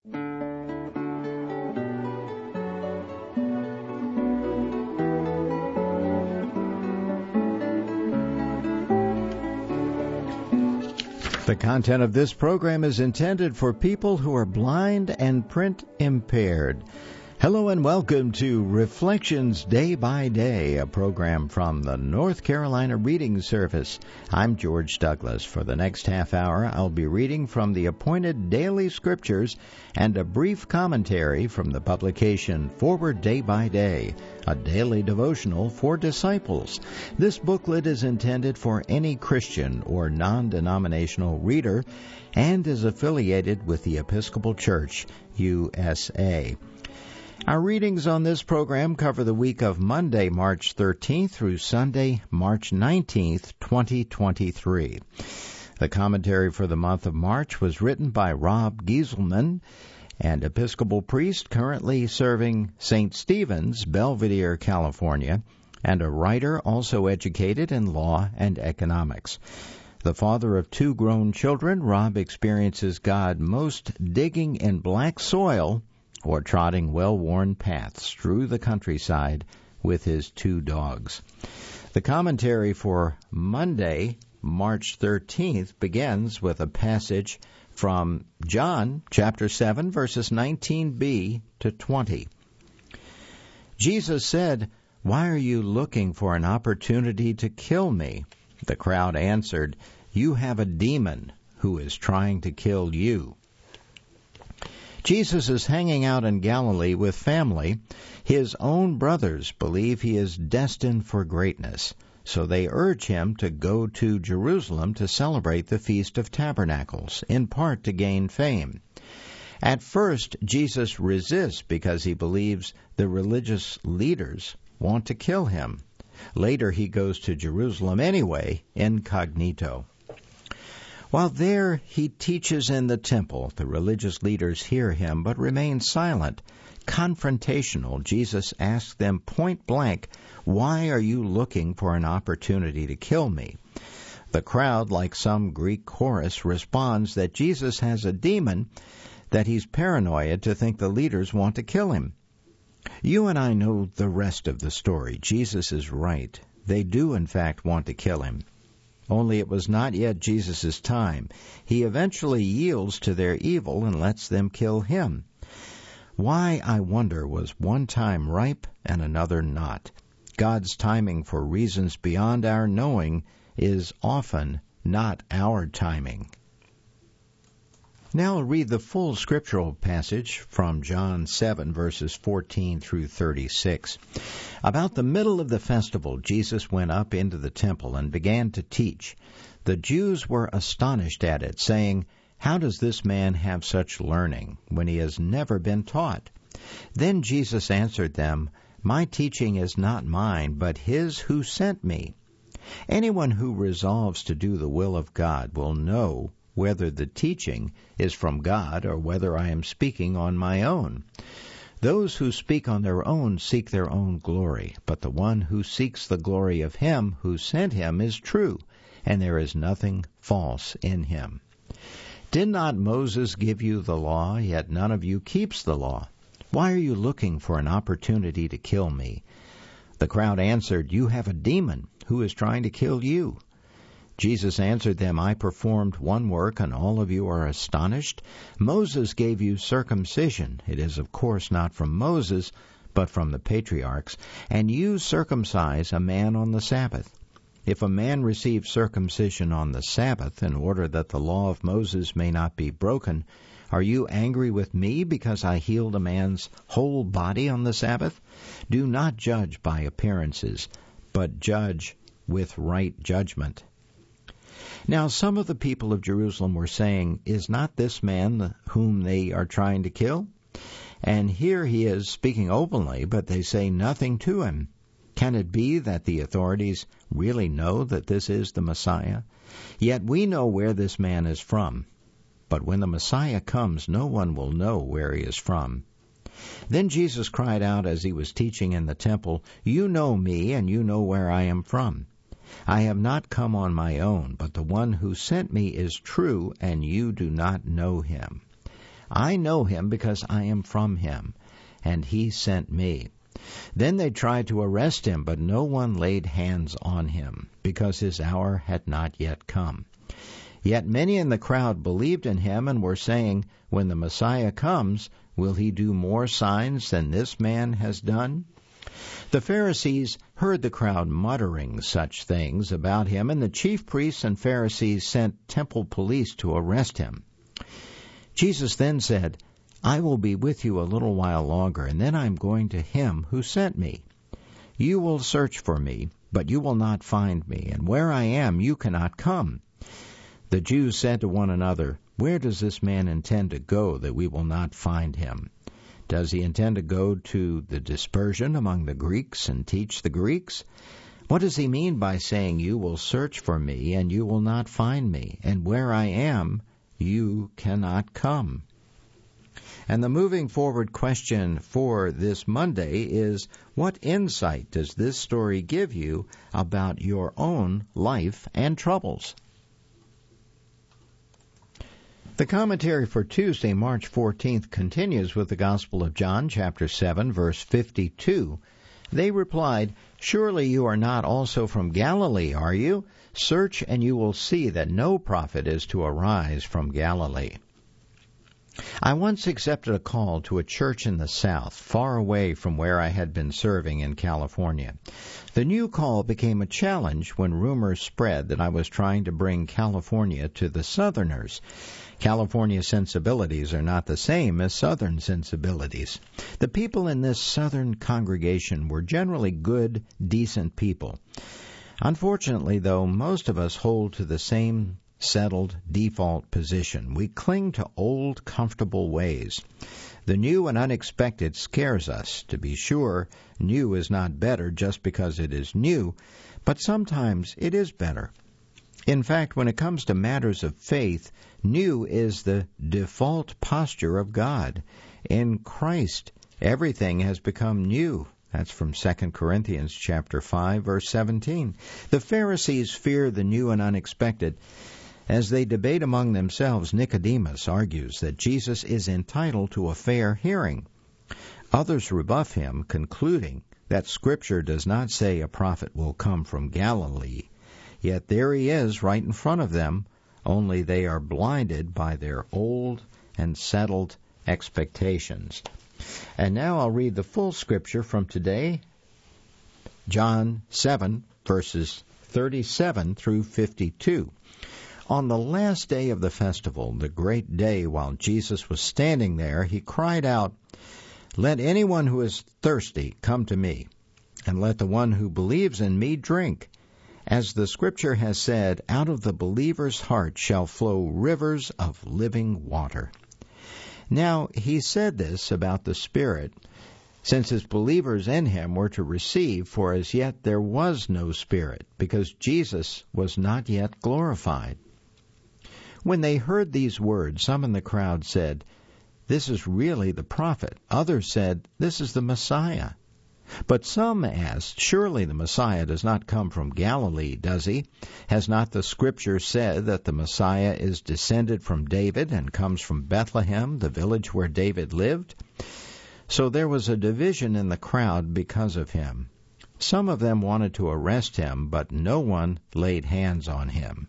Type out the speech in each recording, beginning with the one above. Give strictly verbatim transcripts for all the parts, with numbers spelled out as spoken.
The content of this program is intended for people who are blind and print impaired. Hello and welcome to Reflections Day by Day, a program from the North Carolina Reading Service. I'm George Douglas. For the next half hour, I'll be reading from the appointed daily scriptures and a brief commentary from the publication Forward Day by Day, a daily devotional for disciples. This booklet is intended for any Christian or non-denominational reader and is affiliated with the Episcopal Church, U S A. Our readings on this program cover the week of Monday, March thirteenth through Sunday, March nineteenth, twenty twenty-three. The commentary for the month of March was written by Rob Gieselman, an Episcopal priest currently serving Saint Stephen's, Belvidere, California, and a writer also educated in law and economics. The father of two grown children, Rob experiences God most digging in black soil or trotting well-worn paths through the countryside with his two dogs. The commentary for Monday, March thirteenth, begins with a passage from John chapter seven, verses nineteen b to twenty. Jesus said, "Why are you looking for an opportunity to kill me?" The crowd answered, "You have a demon who is trying to kill you." Jesus is hanging out in Galilee with family. His own brothers believe he is destined for greatness, so they urge him to go to Jerusalem to celebrate the Feast of Tabernacles, in part to gain fame. At first, Jesus resists because he believes the religious leaders want to kill him. Later, he goes to Jerusalem anyway, incognito. While there, he teaches in the temple. The religious leaders hear him but remain silent. Confrontational, Jesus asks them point blank, "Why are you looking for an opportunity to kill me?" The crowd, like some Greek chorus, responds that Jesus has a demon, that he's paranoid to think the leaders want to kill him. You and I know the rest of the story. Jesus is right. They do, in fact, want to kill him. Only it was not yet Jesus' time. He eventually yields to their evil and lets them kill him. Why, I wonder, was one time ripe and another not? God's timing, for reasons beyond our knowing, is often not our timing. Now I'll read the full scriptural passage from John seven, verses fourteen through thirty-six. About the middle of the festival, Jesus went up into the temple and began to teach. The Jews were astonished at it, saying, "How does this man have such learning when he has never been taught?" Then Jesus answered them, "My teaching is not mine, but his who sent me. Anyone who resolves to do the will of God will know whether the teaching is from God or whether I am speaking on my own. Those who speak on their own seek their own glory, but the one who seeks the glory of him who sent him is true, and there is nothing false in him. Did not Moses give you the law, yet none of you keeps the law? Why are you looking for an opportunity to kill me?" The crowd answered, "You have a demon who is trying to kill you." Jesus answered them, "I performed one work, and all of you are astonished? Moses gave you circumcision. It is, of course, not from Moses, but from the patriarchs. And you circumcise a man on the Sabbath. If a man receives circumcision on the Sabbath, in order that the law of Moses may not be broken, are you angry with me because I healed a man's whole body on the Sabbath? Do not judge by appearances, but judge with right judgment." Now some of the people of Jerusalem were saying, "Is not this man whom they are trying to kill? And here he is speaking openly, but they say nothing to him. Can it be that the authorities really know that this is the Messiah? Yet we know where this man is from. But when the Messiah comes, no one will know where he is from." Then Jesus cried out as he was teaching in the temple, "You know me, and you know where I am from. I have not come on my own, but the one who sent me is true, and you do not know him. I know him because I am from him, and he sent me." Then they tried to arrest him, but no one laid hands on him, because his hour had not yet come. Yet many in the crowd believed in him and were saying, "When the Messiah comes, will he do more signs than this man has done?" The Pharisees heard the crowd muttering such things about him, and the chief priests and Pharisees sent temple police to arrest him. Jesus then said, "I will be with you a little while longer, and then I am going to him who sent me. You will search for me, but you will not find me, and where I am you cannot come." The Jews said to one another, "Where does this man intend to go that we will not find him? Does he intend to go to the dispersion among the Greeks and teach the Greeks? What does he mean by saying, 'You will search for me, and you will not find me, and where I am, you cannot come'?" And the moving forward question for this Monday is, what insight does this story give you about your own life and troubles? The commentary for Tuesday, March fourteenth, continues with the Gospel of John, chapter seven, verse fifty-two. They replied, "Surely you are not also from Galilee, are you? Search, and you will see that no prophet is to arise from Galilee." I once accepted a call to a church in the South, far away from where I had been serving in California. The new call became a challenge when rumors spread that I was trying to bring California to the Southerners. California sensibilities are not the same as Southern sensibilities. The people in this Southern congregation were generally good, decent people. Unfortunately, though, most of us hold to the same settled default position. We cling to old, comfortable ways. The new and unexpected scares us. To be sure, new is not better just because it is new, but sometimes it is better. In fact, when it comes to matters of faith, new is the default posture of God. In Christ, everything has become new. That's from Second Corinthians chapter five, verse seventeen. The Pharisees fear the new and unexpected. As they debate among themselves, Nicodemus argues that Jesus is entitled to a fair hearing. Others rebuff him, concluding that Scripture does not say a prophet will come from Galilee. Yet there he is right in front of them, only they are blinded by their old and settled expectations. And now I'll read the full Scripture from today, John seven, verses thirty-seven through fifty-two. On the last day of the festival, the great day while Jesus was standing there, he cried out, "Let anyone who is thirsty come to me, and let the one who believes in me drink. As the Scripture has said, out of the believer's heart shall flow rivers of living water." Now, he said this about the Spirit, since his believers in him were to receive, for as yet there was no Spirit, because Jesus was not yet glorified. When they heard these words, some in the crowd said, "This is really the prophet." Others said, "This is the Messiah." But some asked, "Surely the Messiah does not come from Galilee, does he? Has not the Scripture said that the Messiah is descended from David and comes from Bethlehem, the village where David lived?" So there was a division in the crowd because of him. Some of them wanted to arrest him, but no one laid hands on him.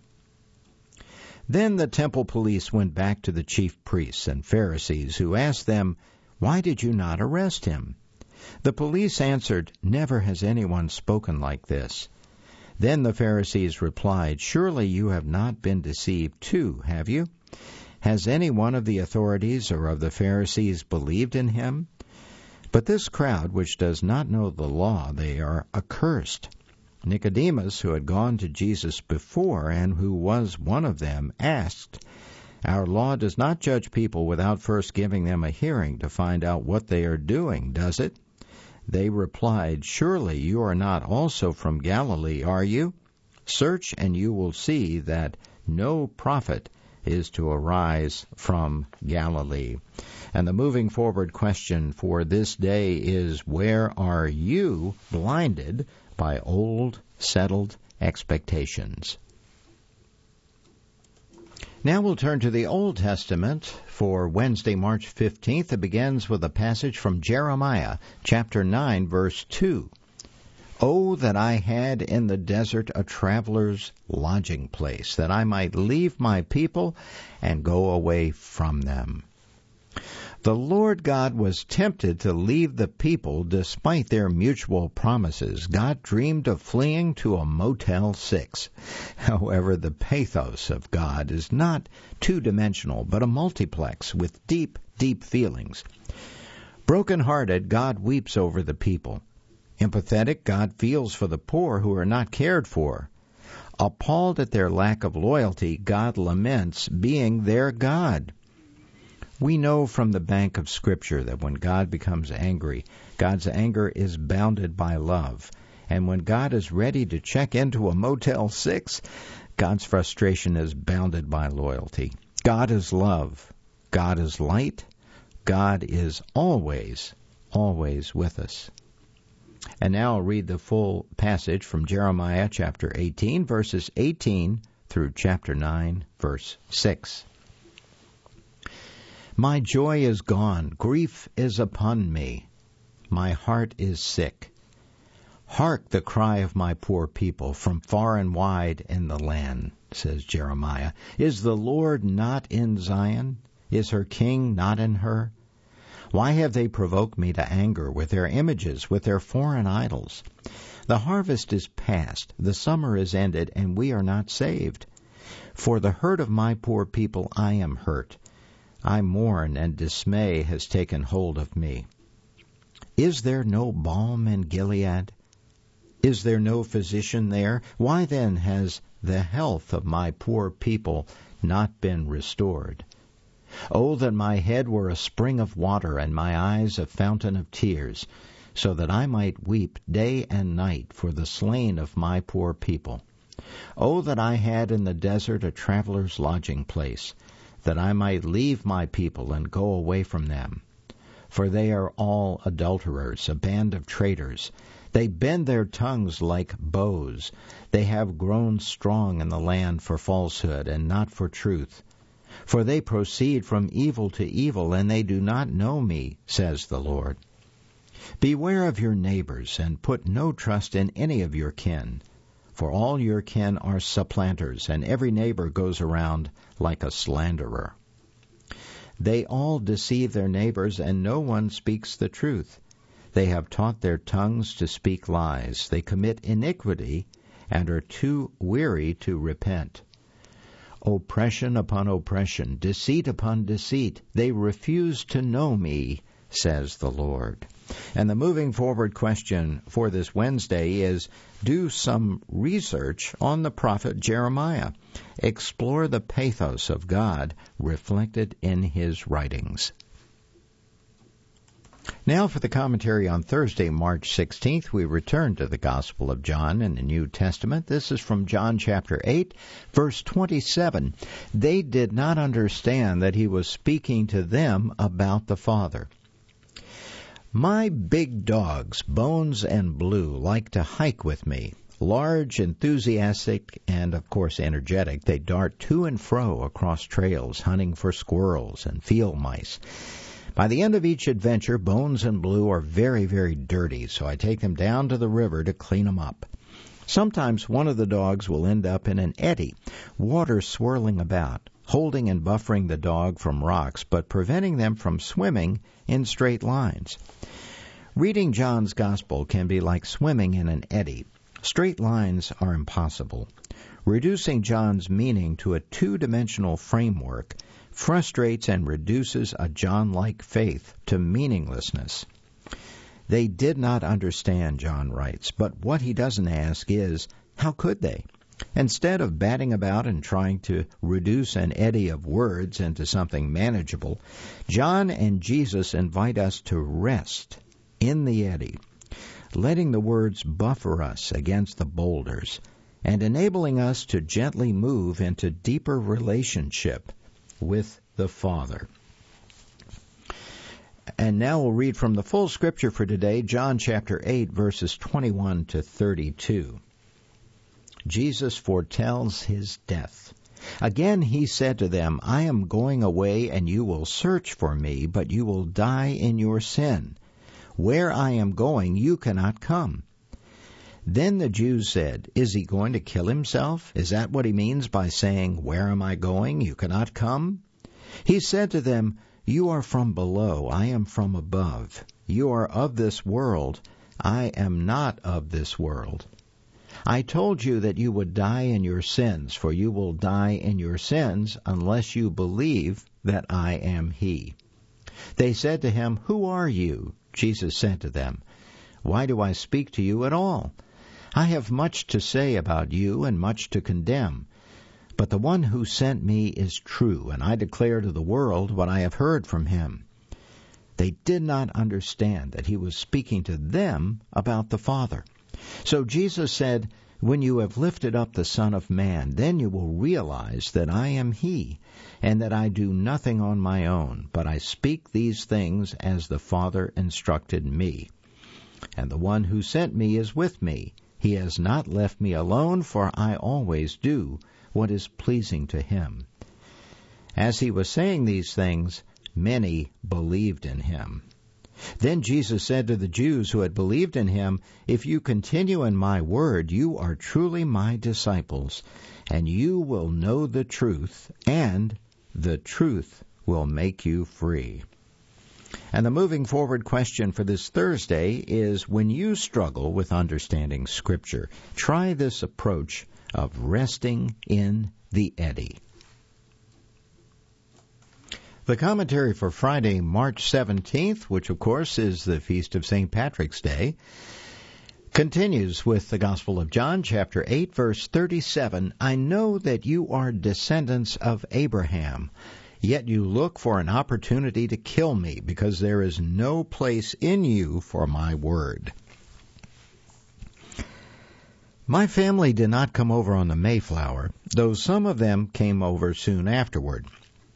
Then the temple police went back to the chief priests and Pharisees, who asked them, "Why did you not arrest him?" The police answered, "Never has anyone spoken like this." Then the Pharisees replied, "Surely you have not been deceived too, have you? Has any one of the authorities or of the Pharisees believed in him? But this crowd, which does not know the law, they are accursed." Nicodemus, who had gone to Jesus before and who was one of them, asked, "Our law does not judge people without first giving them a hearing to find out what they are doing, does it?" They replied, "Surely you are not also from Galilee, are you? Search, and you will see that no prophet is to arise from Galilee." And the moving forward question for this day is, where are you blinded by old, settled expectations? Now we'll turn to the Old Testament for Wednesday, March fifteenth. It begins with a passage from Jeremiah, chapter nine, verse two. Oh, that I had in the desert a traveler's lodging place, that I might leave my people and go away from them. The Lord God was tempted to leave the people despite their mutual promises. God dreamed of fleeing to a Motel six. However, the pathos of God is not two-dimensional, but a multiplex with deep, deep feelings. Broken-hearted, God weeps over the people. Empathetic, God feels for the poor who are not cared for. Appalled at their lack of loyalty, God laments being their God. We know from the bank of Scripture that when God becomes angry, God's anger is bounded by love. And when God is ready to check into a Motel six, God's frustration is bounded by loyalty. God is love. God is light. God is always, always with us. And now I'll read the full passage from Jeremiah chapter eighteen, verses eighteen through chapter nine, verse six. My joy is gone, grief is upon me, my heart is sick. Hark the cry of my poor people from far and wide in the land, says Jeremiah. Is the Lord not in Zion? Is her king not in her? Why have they provoked me to anger with their images, with their foreign idols? The harvest is past, the summer is ended, and we are not saved. For the hurt of my poor people I am hurt. I mourn, and dismay has taken hold of me. Is there no balm in Gilead? Is there no physician there? Why then has the health of my poor people not been restored? Oh, that my head were a spring of water, and my eyes a fountain of tears, so that I might weep day and night for the slain of my poor people. Oh, that I had in the desert a traveler's lodging place, that I might leave my people and go away from them. For they are all adulterers, a band of traitors. They bend their tongues like bows. They have grown strong in the land for falsehood and not for truth. For they proceed from evil to evil, and they do not know me, says the Lord. Beware of your neighbors, and put no trust in any of your kin. For all your kin are supplanters, and every neighbor goes around like a slanderer. They all deceive their neighbors, and no one speaks the truth. They have taught their tongues to speak lies. They commit iniquity, and are too weary to repent. Oppression upon oppression, deceit upon deceit. They refuse to know me, says the Lord. And the moving forward question for this Wednesday is, do some research on the prophet Jeremiah. Explore the pathos of God reflected in his writings. Now for the commentary on Thursday, March sixteenth, we return to the Gospel of John in the New Testament. This is from John chapter eight, verse twenty-seven. They did not understand that he was speaking to them about the Father. My big dogs, Bones and Blue, like to hike with me. Large, enthusiastic, and of course energetic, they dart to and fro across trails, hunting for squirrels and field mice. By the end of each adventure, Bones and Blue are very, very dirty, so I take them down to the river to clean them up. Sometimes one of the dogs will end up in an eddy, water swirling about, holding and buffering the dog from rocks, but preventing them from swimming in straight lines. Reading John's Gospel can be like swimming in an eddy. Straight lines are impossible. Reducing John's meaning to a two-dimensional framework frustrates and reduces a John-like faith to meaninglessness. They did not understand, John writes, but what he doesn't ask is, how could they? Instead of batting about and trying to reduce an eddy of words into something manageable, John and Jesus invite us to rest in the eddy, letting the words buffer us against the boulders and enabling us to gently move into deeper relationship with the Father. And now we'll read from the full scripture for today, John chapter eight, verses twenty-one to thirty-two. Jesus foretells his death. Again he said to them, I am going away, and you will search for me, but you will die in your sin. Where I am going, you cannot come. Then the Jews said, Is he going to kill himself? Is that what he means by saying, Where am I going? You cannot come? He said to them, You are from below, I am from above. You are of this world, I am not of this world. I told you that you would die in your sins, for you will die in your sins unless you believe that I am he. They said to him, Who are you? Jesus said to them, Why do I speak to you at all? I have much to say about you and much to condemn. But the one who sent me is true, and I declare to the world what I have heard from him. They did not understand that he was speaking to them about the Father. So Jesus said, When you have lifted up the Son of Man, then you will realize that I am he, and that I do nothing on my own, but I speak these things as the Father instructed me. And the one who sent me is with me. He has not left me alone, for I always do what is pleasing to him. As he was saying these things, many believed in him. Then Jesus said to the Jews who had believed in him, If you continue in my word, you are truly my disciples, and you will know the truth, and the truth will make you free. And the moving forward question for this Thursday is, when you struggle with understanding Scripture, try this approach of resting in the eddy. The commentary for Friday, March seventeenth, which of course is the feast of Saint Patrick's Day, continues with the Gospel of John, chapter eight, verse thirty-seven. I know that you are descendants of Abraham, yet you look for an opportunity to kill me, because there is no place in you for my word. My family did not come over on the Mayflower, though some of them came over soon afterward.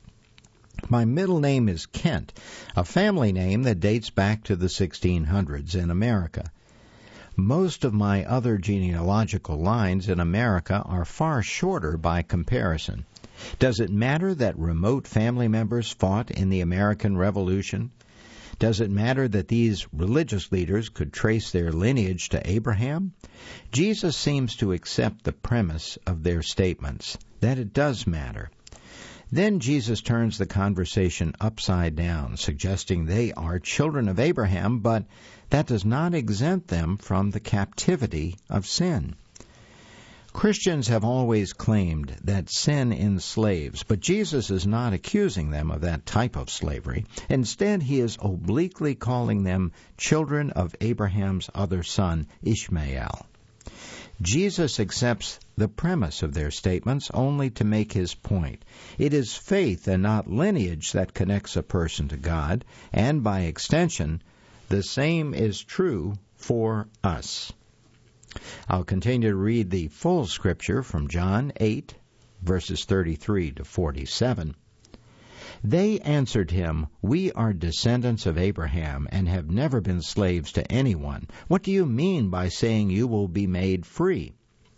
My middle name is Kent, a family name that dates back to the sixteen hundreds in America. Most of my other genealogical lines in America are far shorter by comparison. Does it matter that remote family members fought in the American Revolution? Does it matter that these religious leaders could trace their lineage to Abraham? Jesus seems to accept the premise of their statements, that it does matter. Then Jesus turns the conversation upside down, suggesting they are children of Abraham, but that does not exempt them from the captivity of sin. Christians have always claimed that sin enslaves, but Jesus is not accusing them of that type of slavery. Instead, he is obliquely calling them children of Abraham's other son, Ishmael. Jesus accepts the premise of their statements only to make his point. It is faith and not lineage that connects a person to God, and by extension, the same is true for us. I'll continue to read the full scripture from John eight, verses thirty-three to forty-seven. They answered him, We are descendants of Abraham and have never been slaves to anyone. What do you mean by saying you will be made free?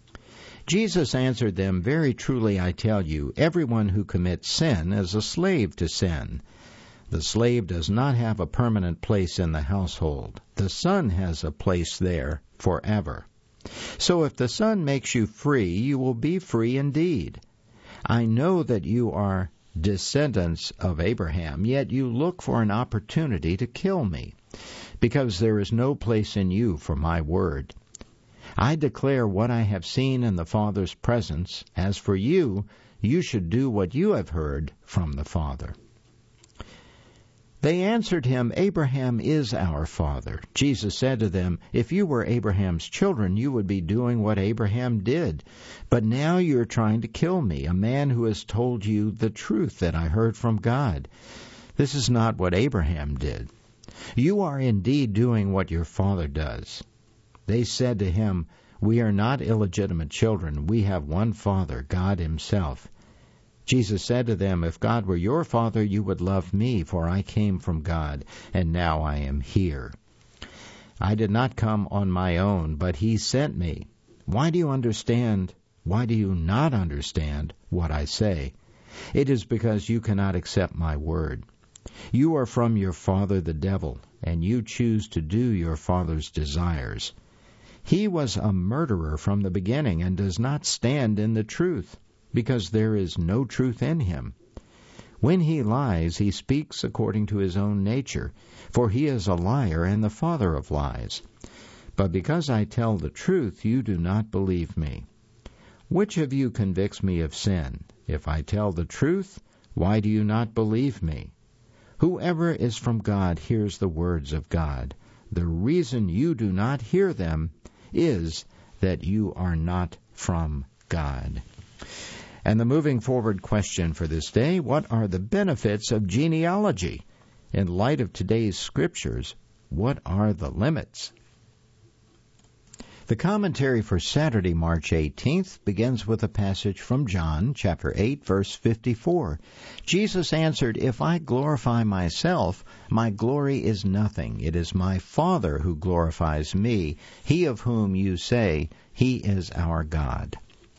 Jesus answered them, Very truly I tell you, everyone who commits sin is a slave to sin. The slave does not have a permanent place in the household. The son has a place there forever. So if the Son makes you free, you will be free indeed. I know that you are descendants of Abraham, yet you look for an opportunity to kill me, because there is no place in you for my word. I declare what I have seen in the Father's presence. As for you, you should do what you have heard from the Father. They answered him, Abraham is our father. Jesus said to them, If you were Abraham's children, you would be doing what Abraham did. But now you are trying to kill me, a man who has told you the truth that I heard from God. This is not what Abraham did. You are indeed doing what your father does. They said to him, We are not illegitimate children. We have one Father, God himself. Jesus said to them, If God were your father, you would love me, for I came from God, and now I am here. I did not come on my own, but he sent me. Why do you understand why do you not understand what I say? It is because you cannot accept my word. You are from your father the devil, and you choose to do your father's desires. He was a murderer from the beginning and does not stand in the truth, because there is no truth in him. When he lies, he speaks according to his own nature, for he is a liar and the father of lies. But because I tell the truth, you do not believe me. Which of you convicts me of sin? If I tell the truth, why do you not believe me? Whoever is from God hears the words of God. The reason you do not hear them is that you are not from God. And the moving forward question for this day, what are the benefits of genealogy? In light of today's scriptures, what are the limits? The commentary for Saturday, March eighteenth, begins with a passage from John, chapter eight, verse fifty-four. Jesus answered, "If I glorify myself, my glory is nothing. It is my Father who glorifies me, he of whom you say, he is our God."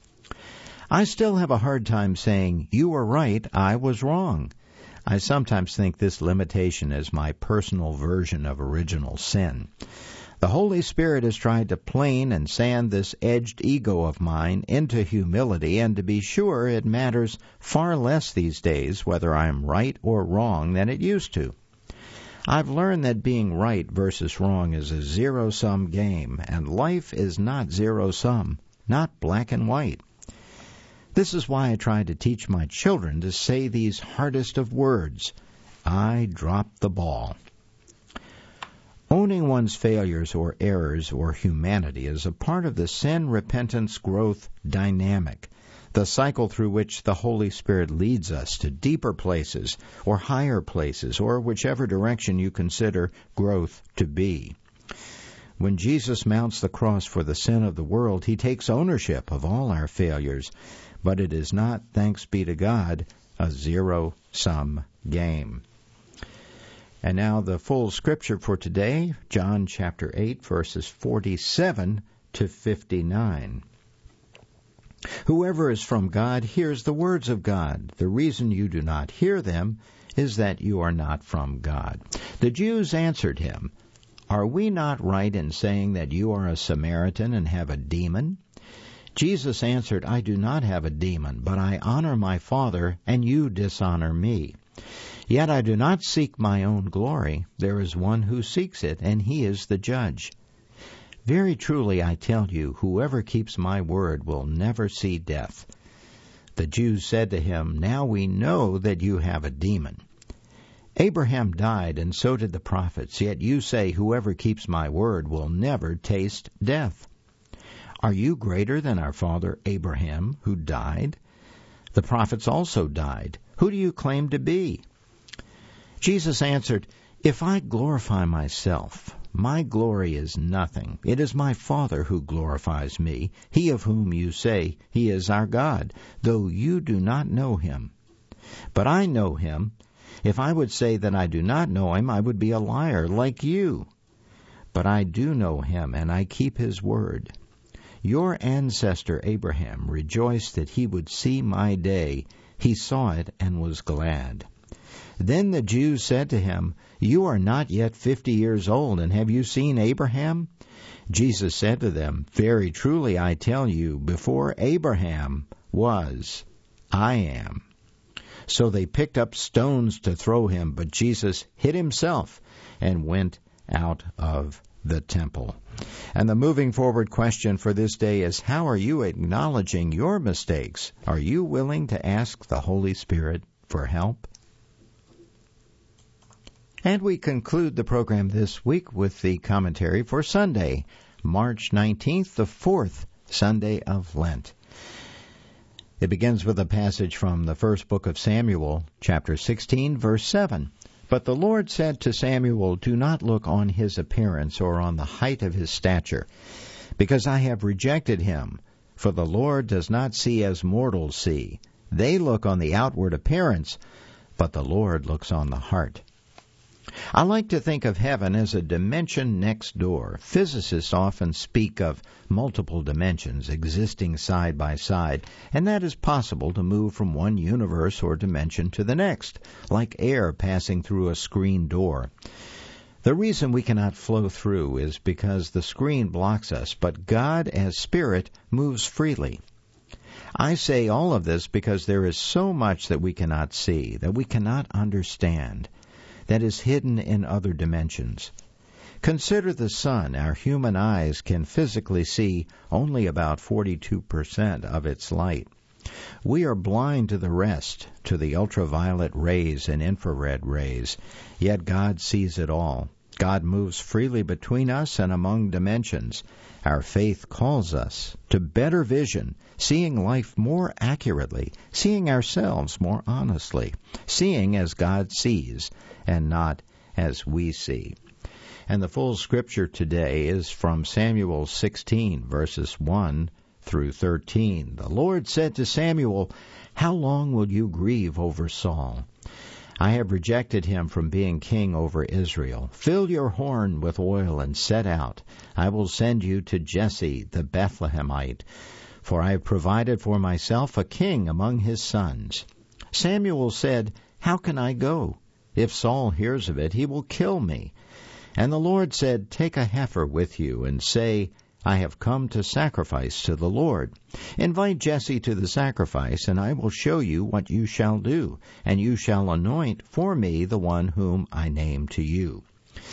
I still have a hard time saying, "You were right, I was wrong." I sometimes think this limitation is my personal version of original sin. The Holy Spirit has tried to plane and sand this edged ego of mine into humility, and to be sure, it matters far less these days whether I am right or wrong than it used to. I've learned that being right versus wrong is a zero-sum game, and life is not zero-sum, not black and white. This is why I try to teach my children to say these hardest of words: I dropped the ball. Owning one's failures or errors or humanity is a part of the sin repentance growth dynamic, the cycle through which the Holy Spirit leads us to deeper places or higher places, or whichever direction you consider growth to be. When Jesus mounts the cross for the sin of the world, he takes ownership of all our failures, but it is not, thanks be to God, a zero-sum game. And now the full scripture for today, John chapter eight, verses forty-seven to fifty-nine. Whoever is from God hears the words of God. The reason you do not hear them is that you are not from God. The Jews answered him, "Are we not right in saying that you are a Samaritan and have a demon?" Jesus answered, "I do not have a demon, but I honor my Father, and you dishonor me. Yet I do not seek my own glory. There is one who seeks it, and he is the judge. Very truly I tell you, whoever keeps my word will never see death." The Jews said to him, "Now we know that you have a demon. Abraham died, and so did the prophets, yet you say, whoever keeps my word will never taste death. Are you greater than our father Abraham, who died? The prophets also died. Who do you claim to be?" Jesus answered, "If I glorify myself, my glory is nothing. It is my Father who glorifies me, he of whom you say he is our God, though you do not know him. But I know him. If I would say that I do not know him, I would be a liar like you. But I do know him, and I keep his word. Your ancestor Abraham rejoiced that he would see my day. He saw it and was glad." Then the Jews said to him, "You are not yet fifty years old, and have you seen Abraham?" Jesus said to them, "Very truly I tell you, before Abraham was, I am." So they picked up stones to throw him, but Jesus hid himself and went out of the temple. And the moving forward question for this day is, how are you acknowledging your mistakes? Are you willing to ask the Holy Spirit for help? And we conclude the program this week with the commentary for Sunday, March nineteenth, the fourth Sunday of Lent. It begins with a passage from the first book of Samuel, chapter sixteen, verse seven. "But the Lord said to Samuel, do not look on his appearance or on the height of his stature, because I have rejected him. For the Lord does not see as mortals see. They look on the outward appearance, but the Lord looks on the heart." I like to think of heaven as a dimension next door. Physicists often speak of multiple dimensions existing side by side, and that is possible to move from one universe or dimension to the next, like air passing through a screen door. The reason we cannot flow through is because the screen blocks us, but God as Spirit moves freely. I say all of this because there is so much that we cannot see, that we cannot understand, that is hidden in other dimensions. Consider the sun. Our human eyes can physically see only about forty-two percent of its light. We are blind to the rest, to the ultraviolet rays and infrared rays, yet God sees it all. God moves freely between us and among dimensions. Our faith calls us to better vision, seeing life more accurately, seeing ourselves more honestly, seeing as God sees and not as we see. And the full scripture today is from Samuel sixteen, verses one through thirteen. The Lord said to Samuel, "How long will you grieve over Saul? I have rejected him from being king over Israel. Fill your horn with oil and set out. I will send you to Jesse the Bethlehemite, for I have provided for myself a king among his sons." Samuel said, "How can I go? If Saul hears of it, he will kill me." And the Lord said, "Take a heifer with you and say, I have come to sacrifice to the Lord. Invite Jesse to the sacrifice, and I will show you what you shall do, and you shall anoint for me the one whom I name to you."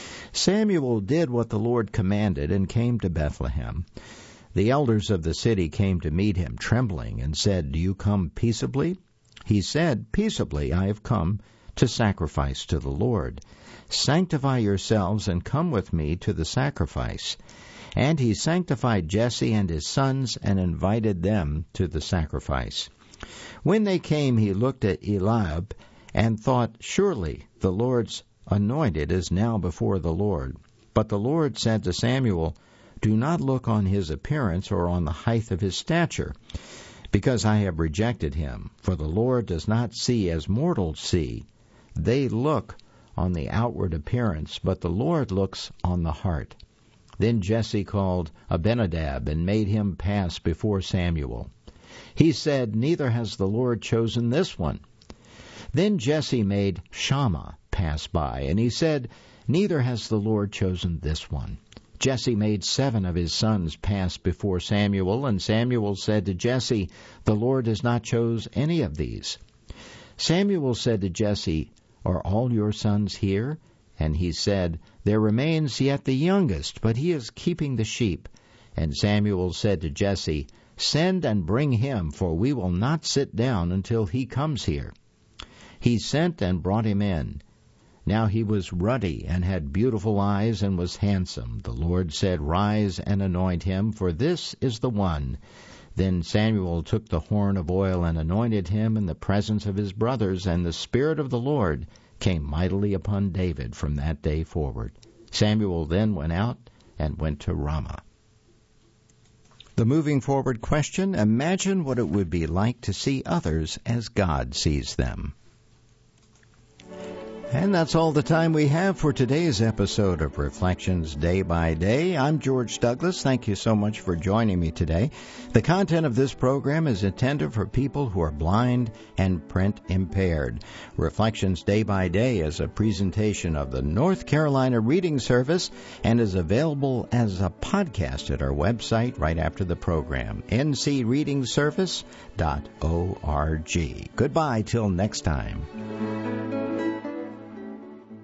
Samuel did what the Lord commanded and came to Bethlehem. The elders of the city came to meet him, trembling, and said, "Do you come peaceably?" He said, "Peaceably I have come to sacrifice to the Lord. Sanctify yourselves and come with me to the sacrifice." And he sanctified Jesse and his sons and invited them to the sacrifice. When they came, he looked at Eliab and thought, "Surely the Lord's anointed is now before the Lord." But the Lord said to Samuel, "Do not look on his appearance or on the height of his stature, because I have rejected him. For the Lord does not see as mortals see. They look on the outward appearance, but the Lord looks on the heart." Then Jesse called Abinadab and made him pass before Samuel. He said, "Neither has the Lord chosen this one." Then Jesse made Shammah pass by, and he said, "Neither has the Lord chosen this one." Jesse made seven of his sons pass before Samuel, and Samuel said to Jesse, "The Lord has not chose any of these." Samuel said to Jesse, "Are all your sons here?" And he said, "There remains yet the youngest, but he is keeping the sheep." And Samuel said to Jesse, "Send and bring him, for we will not sit down until he comes here." He sent and brought him in. Now he was ruddy and had beautiful eyes and was handsome. The Lord said, "Rise and anoint him, for this is the one." Then Samuel took the horn of oil and anointed him in the presence of his brothers, and the Spirit of the Lord came mightily upon David from that day forward. Samuel then went out and went to Ramah. The moving forward question: imagine what it would be like to see others as God sees them. And that's all the time we have for today's episode of Reflections Day by Day. I'm George Douglas. Thank you so much for joining me today. The content of this program is intended for people who are blind and print impaired. Reflections Day by Day is a presentation of the North Carolina Reading Service and is available as a podcast at our website right after the program, n c reading service dot org. Goodbye till next time.